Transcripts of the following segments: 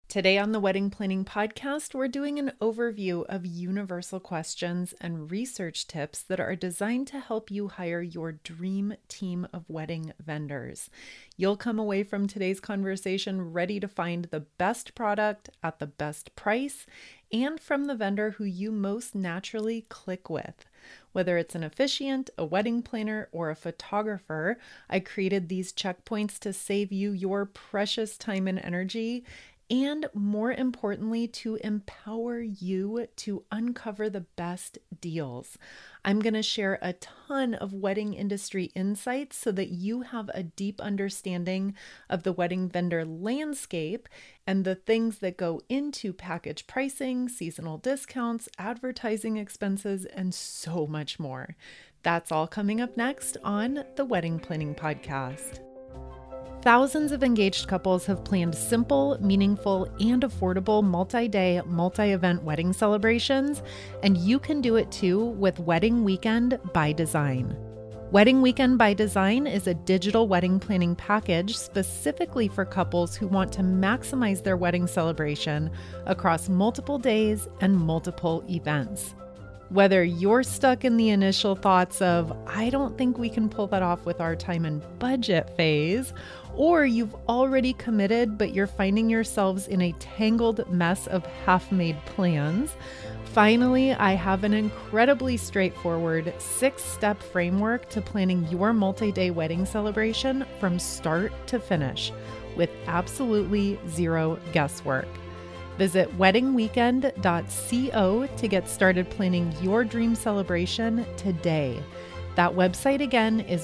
Today on the Wedding Planning Podcast, we're doing an overview of universal questions and research tips that are designed to help you hire your dream team of wedding vendors. You'll come away from today's conversation ready to find the best product at the best price and from the vendor who you most naturally click with. Whether it's an officiant, a wedding planner, or a photographer, I created these checkpoints to save you your precious time and energy, and more importantly, to empower you to uncover the best deals. I'm going to share a ton of wedding industry insights so that you have a deep understanding of the wedding vendor landscape and the things that go into package pricing, seasonal discounts, advertising expenses, and so much more. That's all coming up next on the Wedding Planning Podcast. Thousands of engaged couples have planned simple, meaningful, and affordable multi-day, multi-event wedding celebrations, and you can do it too with Wedding Weekend by Design. Wedding Weekend by Design is a digital wedding planning package specifically for couples who want to maximize their wedding celebration across multiple days and multiple events. Whether you're stuck in the initial thoughts of, I don't think we can pull that off with our time and budget phase, or you've already committed, but you're finding yourselves in a tangled mess of half-made plans, finally, I have an incredibly straightforward 6-step framework to planning your multi-day wedding celebration from start to finish with absolutely zero guesswork. Visit weddingweekend.co to get started planning your dream celebration today. That website again is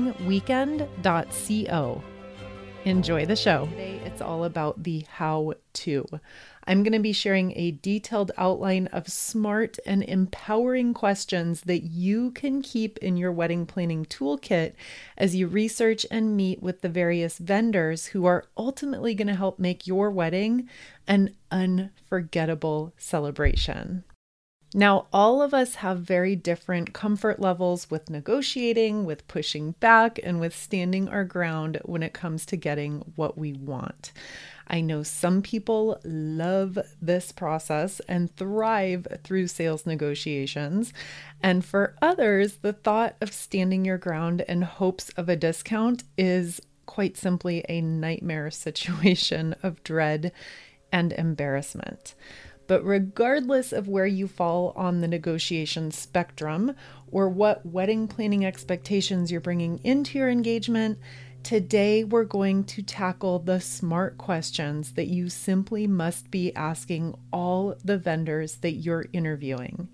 weddingweekend.co. Enjoy the show. Today it's all about the how-to. I'm going to be sharing a detailed outline of smart and empowering questions that you can keep in your wedding planning toolkit as you research and meet with the various vendors who are ultimately going to help make your wedding an unforgettable celebration. Now, all of us have very different comfort levels with negotiating, with pushing back, and with standing our ground when it comes to getting what we want. I know some people love this process and thrive through sales negotiations. And for others, the thought of standing your ground in hopes of a discount is quite simply a nightmare situation of dread and embarrassment. But regardless of where you fall on the negotiation spectrum or what wedding planning expectations you're bringing into your engagement, today we're going to tackle the smart questions that you simply must be asking all the vendors that you're interviewing.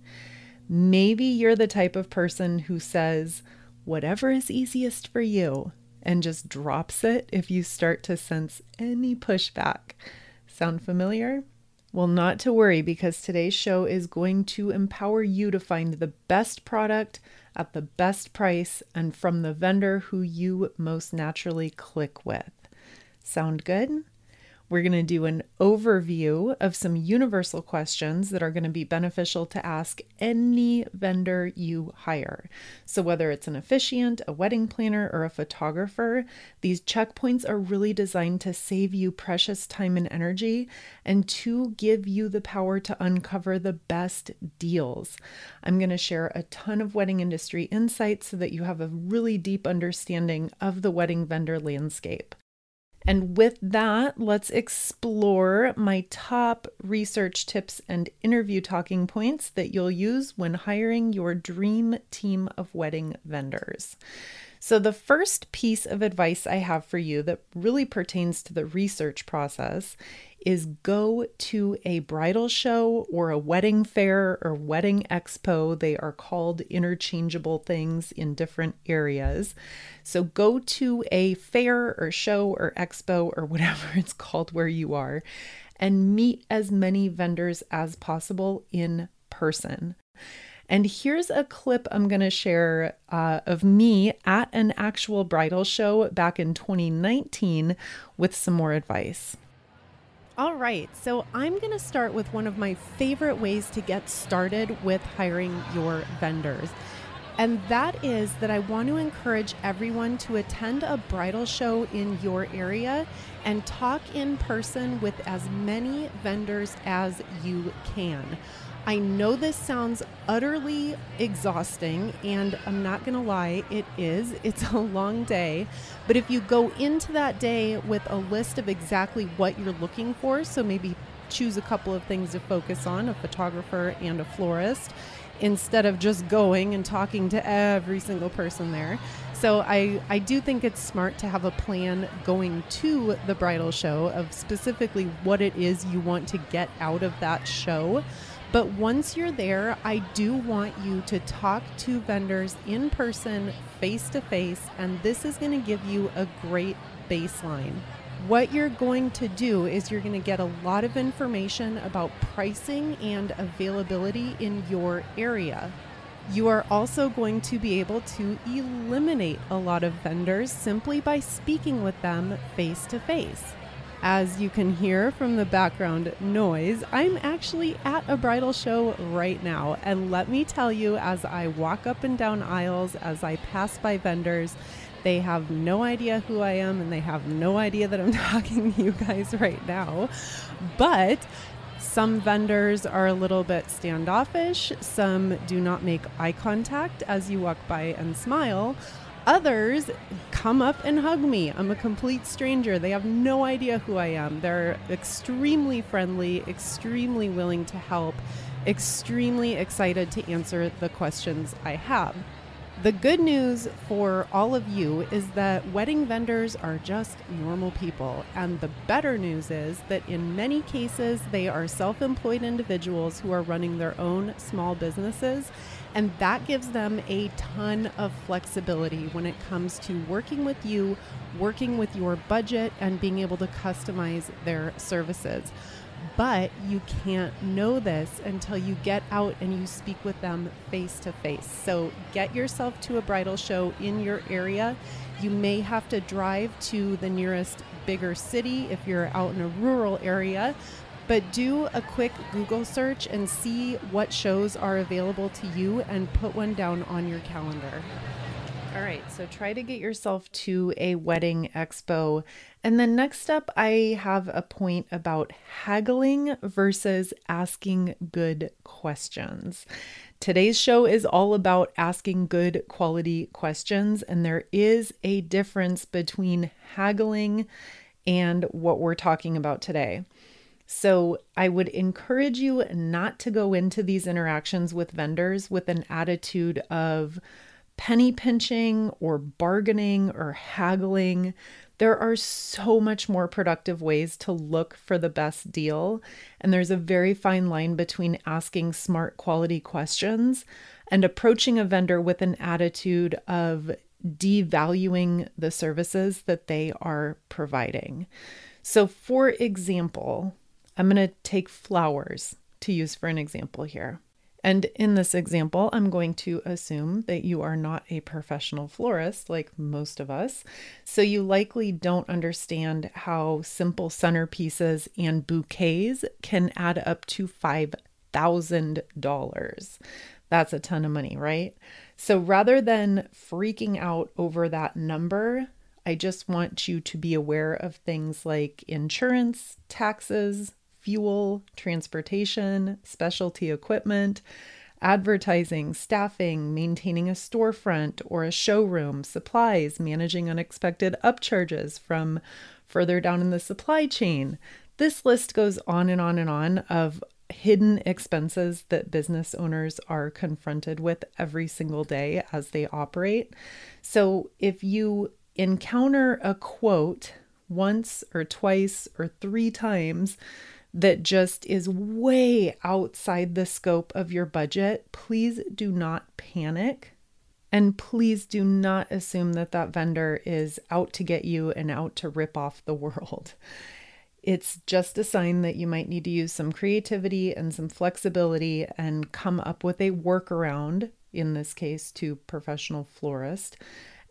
Maybe you're the type of person who says, whatever is easiest for you, and just drops it if you start to sense any pushback. Sound familiar? Well, not to worry, because today's show is going to empower you to find the best product at the best price and from the vendor who you most naturally click with. Sound good? We're going to do an overview of some universal questions that are going to be beneficial to ask any vendor you hire. So whether it's an officiant, a wedding planner, or a photographer, these checkpoints are really designed to save you precious time and energy and to give you the power to uncover the best deals. I'm going to share a ton of wedding industry insights so that you have a really deep understanding of the wedding vendor landscape. And with that, let's explore my top research tips and interview talking points that you'll use when hiring your dream team of wedding vendors. So the first piece of advice I have for you that really pertains to the research process is go to a bridal show or a wedding fair or wedding expo. They are called interchangeable things in different areas. So go to a fair or show or expo or whatever it's called where you are and meet as many vendors as possible in person. And here's a clip I'm going to share of me at an actual bridal show back in 2019 with some more advice. All right, so I'm going to start with one of my favorite ways to get started with hiring your vendors. And that is that I want to encourage everyone to attend a bridal show in your area and talk in person with as many vendors as you can. I know this sounds utterly exhausting, and I'm not going to lie, it is. It's a long day. But if you go into that day with a list of exactly what you're looking for, so maybe choose a couple of things to focus on, a photographer and a florist, instead of just going and talking to every single person there. So I do think it's smart to have a plan going to the bridal show of specifically what it is you want to get out of that show. But once you're there, I do want you to talk to vendors in person, face to face, and this is going to give you a great baseline. What you're going to do is you're going to get a lot of information about pricing and availability in your area. You are also going to be able to eliminate a lot of vendors simply by speaking with them face to face. As you can hear from the background noise, I'm actually at a bridal show right now. And let me tell you, as I walk up and down aisles, as I pass by vendors, they have no idea who I am and they have no idea that I'm talking to you guys right now. But some vendors are a little bit standoffish. Some do not make eye contact as you walk by and smile. Others come up and hug me. I'm a complete stranger. They have no idea who I am. They're extremely friendly, extremely willing to help, extremely excited to answer the questions I have. The good news for all of you is that wedding vendors are just normal people. And the better news is that in many cases, they are self-employed individuals who are running their own small businesses. And that gives them a ton of flexibility when it comes to working with you, working with your budget, and being able to customize their services. But you can't know this until you get out and you speak with them face to face. So get yourself to a bridal show in your area. You may have to drive to the nearest bigger city if you're out in a rural area, but do a quick Google search and see what shows are available to you and put one down on your calendar. All right, so try to get yourself to a wedding expo. And then next up, I have a point about haggling versus asking good questions. Today's show is all about asking good quality questions, and there is a difference between haggling and what we're talking about today. So I would encourage you not to go into these interactions with vendors with an attitude of penny pinching or bargaining or haggling. There are so much more productive ways to look for the best deal. And there's a very fine line between asking smart quality questions and approaching a vendor with an attitude of devaluing the services that they are providing. So for example, I'm going to take flowers to use for an example here. And in this example, I'm going to assume that you are not a professional florist like most of us. So you likely don't understand how simple centerpieces and bouquets can add up to $5,000. That's a ton of money, right? So rather than freaking out over that number, I just want you to be aware of things like insurance, taxes, fuel, transportation, specialty equipment, advertising, staffing, maintaining a storefront or a showroom, supplies, managing unexpected upcharges from further down in the supply chain. This list goes on and on and on of hidden expenses that business owners are confronted with every single day as they operate. So if you encounter a quote once or twice or 3 times that just is way outside the scope of your budget, please do not panic. And please do not assume that that vendor is out to get you and out to rip off the world. It's just a sign that you might need to use some creativity and some flexibility and come up with a workaround, in this case to professional florist,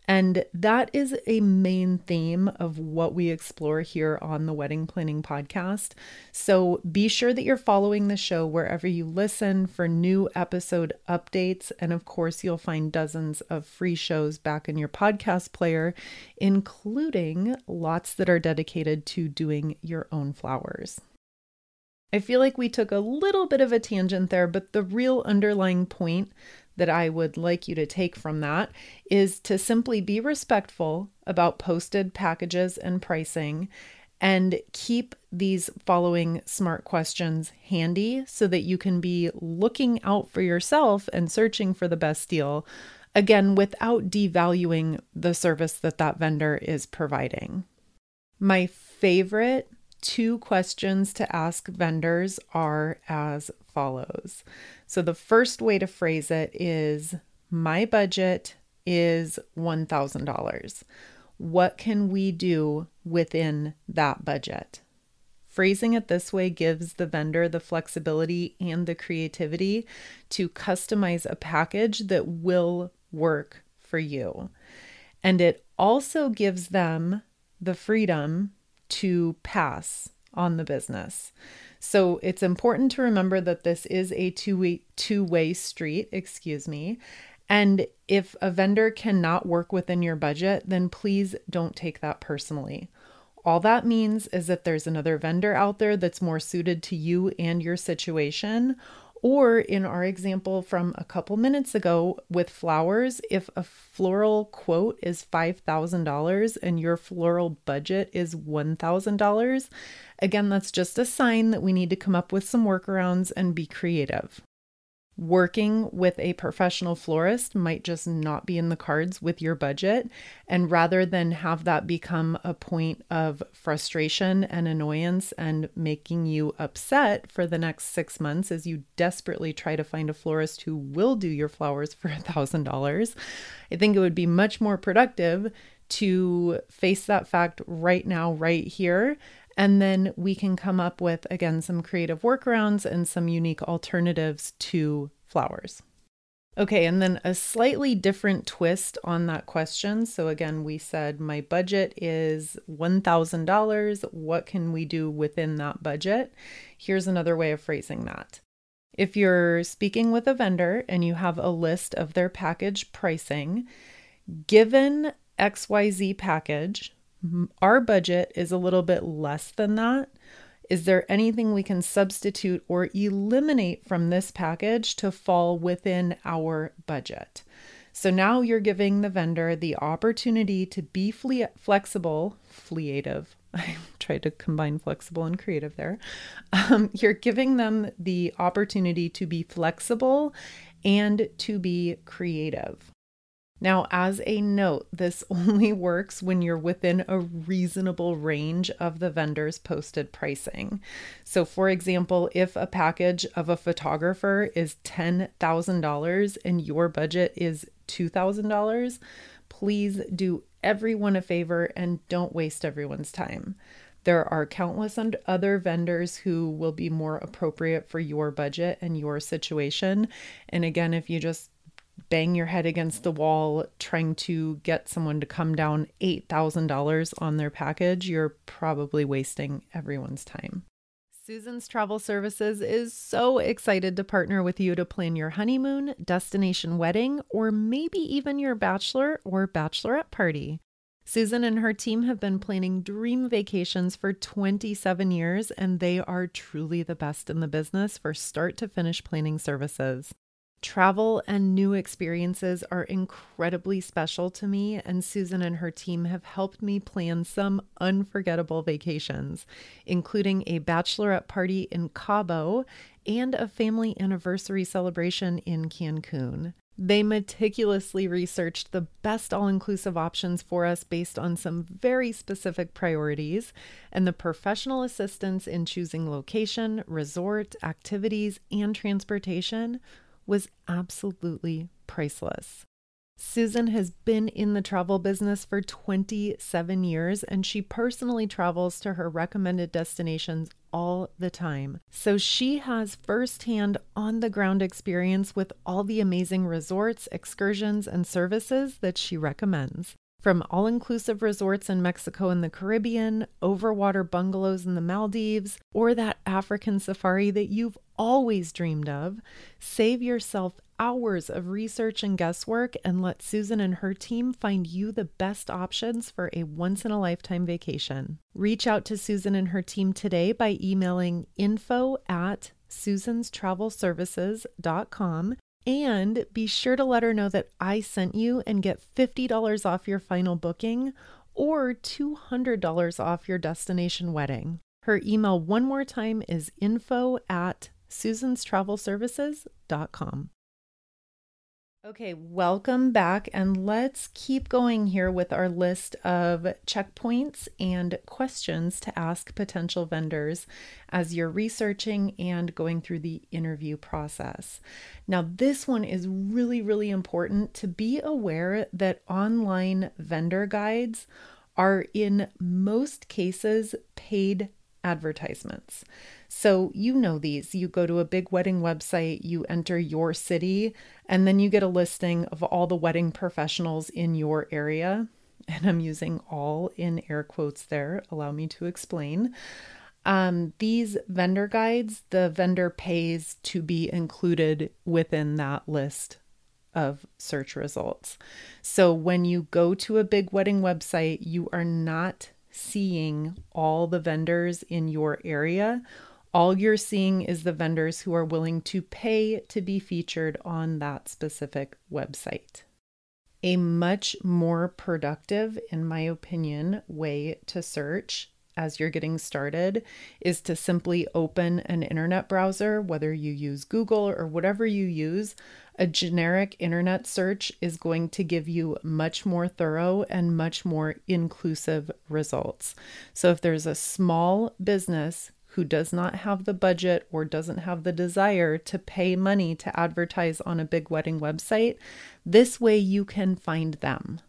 And that is a main theme of what we explore here on the Wedding Planning Podcast. So be sure that you're following the show wherever you listen for new episode updates. And of course, you'll find dozens of free shows back in your podcast player, including lots that are dedicated to doing your own flowers. I feel like we took a little bit of a tangent there, but the real underlying point that I would like you to take from that is to simply be respectful about posted packages and pricing, and keep these following smart questions handy so that you can be looking out for yourself and searching for the best deal, again, without devaluing the service that that vendor is providing. My favorite 2 questions to ask vendors are as follows. So the first way to phrase it is, my budget is $1,000. What can we do within that budget? Phrasing it this way gives the vendor the flexibility and the creativity to customize a package that will work for you. And it also gives them the freedom to pass on the business. So it's important to remember that this is a two-way street, And if a vendor cannot work within your budget, then please don't take that personally. All that means is that there's another vendor out there that's more suited to you and your situation. Or in our example from a couple minutes ago with flowers, if a floral quote is $5,000 and your floral budget is $1,000, again, that's just a sign that we need to come up with some workarounds and be creative. Working with a professional florist might just not be in the cards with your budget. And rather than have that become a point of frustration and annoyance and making you upset for the next 6 months as you desperately try to find a florist who will do your flowers for $1,000, I think it would be much more productive to face that fact right now, right here. And then we can come up with, again, some creative workarounds and some unique alternatives to flowers. Okay, and then a slightly different twist on that question. So again, we said my budget is $1,000. What can we do within that budget? Here's another way of phrasing that. If you're speaking with a vendor and you have a list of their package pricing, given XYZ package, our budget is a little bit less than that. Is there anything we can substitute or eliminate from this package to fall within our budget? So now you're giving the vendor the opportunity to be flexible, creative. I tried to combine flexible and creative there. You're giving them the opportunity to be flexible and to be creative. Now, as a note, this only works when you're within a reasonable range of the vendor's posted pricing. So for example, if a package of a photographer is $10,000 and your budget is $2,000, please do everyone a favor and don't waste everyone's time. There are countless other vendors who will be more appropriate for your budget and your situation. And again, if you just bang your head against the wall trying to get someone to come down $8,000 on their package, you're probably wasting everyone's time. Susan's Travel Services is so excited to partner with you to plan your honeymoon, destination wedding, or maybe even your bachelor or bachelorette party. Susan and her team have been planning dream vacations for 27 years, and they are truly the best in the business for start to finish planning services. Travel and new experiences are incredibly special to me, and Susan and her team have helped me plan some unforgettable vacations, including a bachelorette party in Cabo and a family anniversary celebration in Cancun. They meticulously researched the best all-inclusive options for us based on some very specific priorities, and the professional assistance in choosing location, resort, activities, and transportation was absolutely priceless. Susan has been in the travel business for 27 years, and she personally travels to her recommended destinations all the time. So she has firsthand on the ground experience with all the amazing resorts, excursions, and services that she recommends. From all-inclusive resorts in Mexico and the Caribbean, overwater bungalows in the Maldives, or that African safari that you've always dreamed of, save yourself hours of research and guesswork and let Susan and her team find you the best options for a once-in-a-lifetime vacation. Reach out to Susan and her team today by emailing info@susanstravelservices.com. And be sure to let her know that I sent you and get $50 off your final booking or $200 off your destination wedding. Her email one more time is info@susanstravelservices.com. Okay, welcome back, and let's keep going here with our list of checkpoints and questions to ask potential vendors as you're researching and going through the interview process. Now, this one is really, really important to be aware that online vendor guides are in most cases paid advertisements. So you know these. You go to a big wedding website, you enter your city, and then you get a listing of all the wedding professionals in your area. And I'm using all in air quotes there. Allow me to explain. These vendor guides, the vendor pays to be included within that list of search results. So when you go to a big wedding website, you are not seeing all the vendors in your area. All you're seeing is the vendors who are willing to pay to be featured on that specific website. A much more productive, in my opinion, way to search as you're getting started is to simply open an internet browser, whether you use Google or whatever you use. A generic internet search is going to give you much more thorough and much more inclusive results. So if there's a small business who does not have the budget or doesn't have the desire to pay money to advertise on a big wedding website, this way you can find them.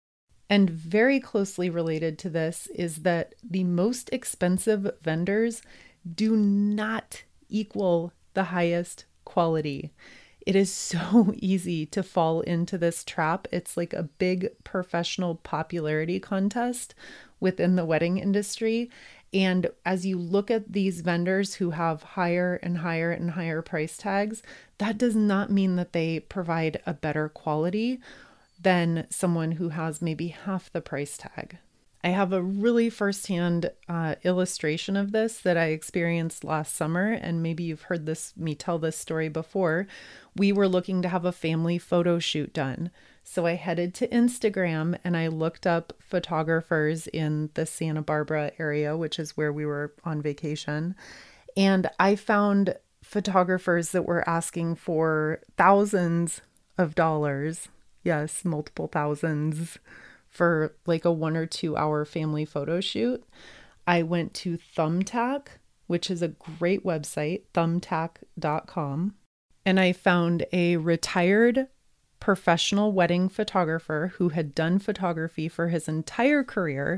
And very closely related to this is that the most expensive vendors do not equal the highest quality. It is so easy to fall into this trap. It's like a big professional popularity contest within the wedding industry. And as you look at these vendors who have higher and higher and higher price tags, that does not mean that they provide a better quality than someone who has maybe half the price tag. I have a really firsthand illustration of this that I experienced last summer, and maybe you've heard me tell this story before. We were looking to have a family photo shoot done. So I headed to Instagram and I looked up photographers in the Santa Barbara area, which is where we were on vacation. And I found photographers that were asking for thousands of dollars. Yes, multiple thousands for like a 1 or 2 hour family photo shoot. I went to Thumbtack, which is a great website, thumbtack.com. And I found a retired professional wedding photographer who had done photography for his entire career.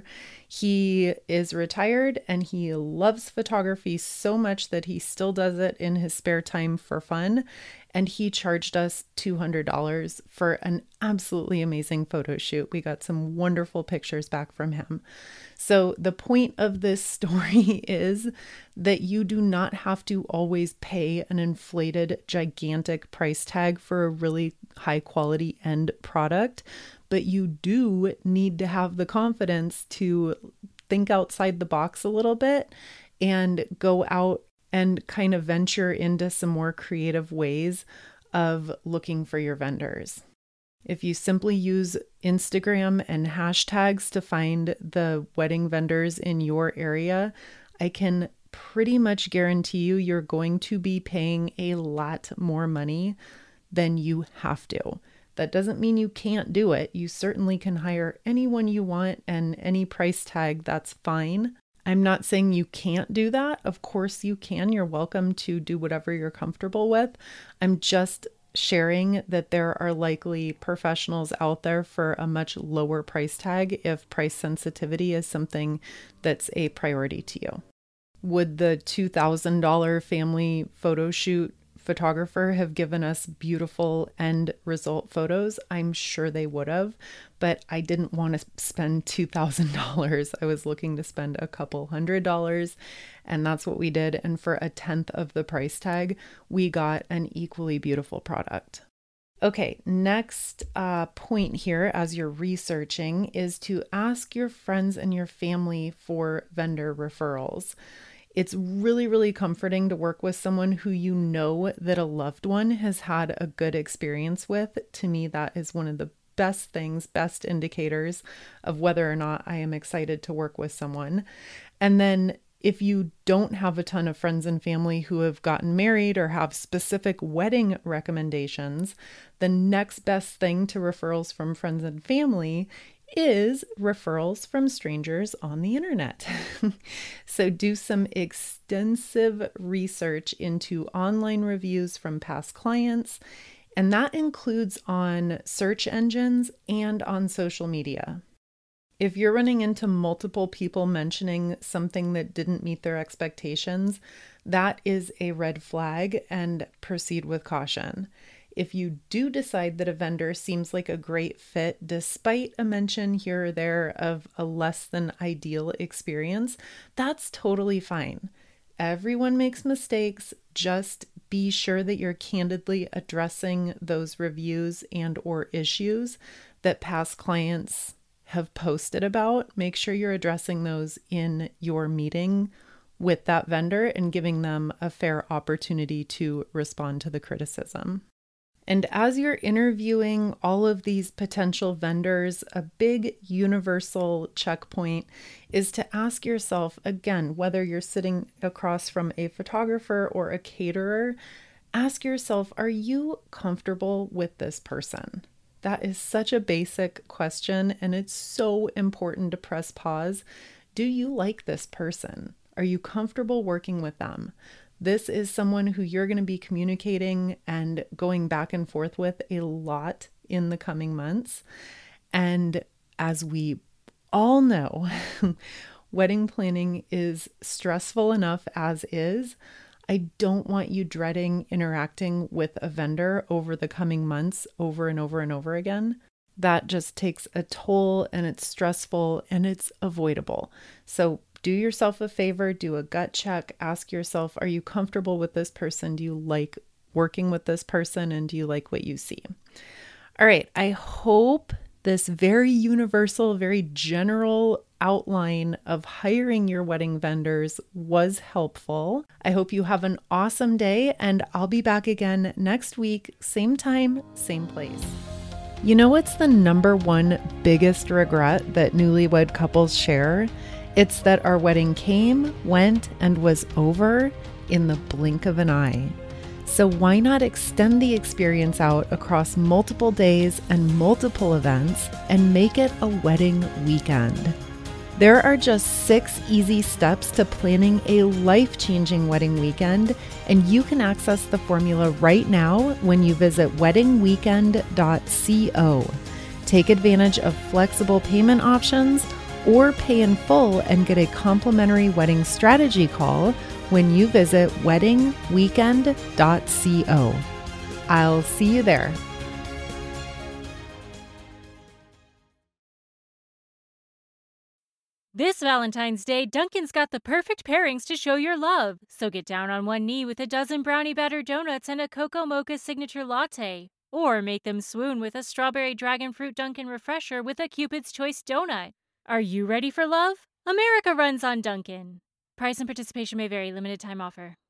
He is retired and he loves photography so much that he still does it in his spare time for fun. And he charged us $200 for an absolutely amazing photo shoot. We got some wonderful pictures back from him. So the point of this story is that you do not have to always pay an inflated, gigantic price tag for a really high quality end product, but you do need to have the confidence to think outside the box a little bit and go out and kind of venture into some more creative ways of looking for your vendors. If you simply use Instagram and hashtags to find the wedding vendors in your area, I can pretty much guarantee you're going to be paying a lot more money than you have to. That doesn't mean you can't do it. You certainly can hire anyone you want and any price tag, that's fine. I'm not saying you can't do that. Of course you can. You're welcome to do whatever you're comfortable with. I'm just sharing that there are likely professionals out there for a much lower price tag if price sensitivity is something that's a priority to you. Would the $2,000 family photo shoot photographer have given us beautiful end result photos? I'm sure they would have, but I didn't want to spend $2,000. I was looking to spend a couple $100, and that's what we did. And for a tenth of the price tag, we got an equally beautiful product. Okay, next point here as you're researching is to ask your friends and your family for vendor referrals. It's really, really comforting to work with someone who you know that a loved one has had a good experience with. To me, that is one of the best things, best indicators of whether or not I am excited to work with someone. And then if you don't have a ton of friends and family who have gotten married or have specific wedding recommendations, the next best thing to referrals from friends and family is referrals from strangers on the internet. So do some extensive research into online reviews from past clients, and that includes on search engines and on social media. If you're running into multiple people mentioning something that didn't meet their expectations, that is a red flag, and proceed with caution. If you do decide that a vendor seems like a great fit, despite a mention here or there of a less than ideal experience, that's totally fine. Everyone makes mistakes. Just be sure that you're candidly addressing those reviews and or issues that past clients have posted about. Make sure you're addressing those in your meeting with that vendor and giving them a fair opportunity to respond to the criticism. And as you're interviewing all of these potential vendors, a big universal checkpoint is to ask yourself, again, whether you're sitting across from a photographer or a caterer, ask yourself, are you comfortable with this person? That is such a basic question, and it's so important to press pause. Do you like this person? Are you comfortable working with them? This is someone who you're going to be communicating and going back and forth with a lot in the coming months. And as we all know, wedding planning is stressful enough as is. I don't want you dreading interacting with a vendor over the coming months over and over and over again. That just takes a toll, and it's stressful and it's avoidable. So do yourself a favor, do a gut check, ask yourself, are you comfortable with this person? Do you like working with this person? And do you like what you see? All right, I hope this very universal, very general outline of hiring your wedding vendors was helpful. I hope you have an awesome day, and I'll be back again next week, same time, same place. You know what's the number one biggest regret that newlywed couples share? It's that our wedding came, went, and was over in the blink of an eye. So why not extend the experience out across multiple days and multiple events and make it a wedding weekend? There are just 6 easy steps to planning a life-changing wedding weekend, and you can access the formula right now when you visit weddingweekend.co. Take advantage of flexible payment options or pay in full and get a complimentary wedding strategy call when you visit weddingweekend.co. I'll see you there. This Valentine's Day, Dunkin's got the perfect pairings to show your love. So get down on one knee with a dozen brownie batter donuts and a cocoa mocha signature latte. Or make them swoon with a strawberry dragon fruit Dunkin' refresher with a Cupid's Choice donut. Are you ready for love? America runs on Dunkin'. Price and participation may vary. Limited time offer.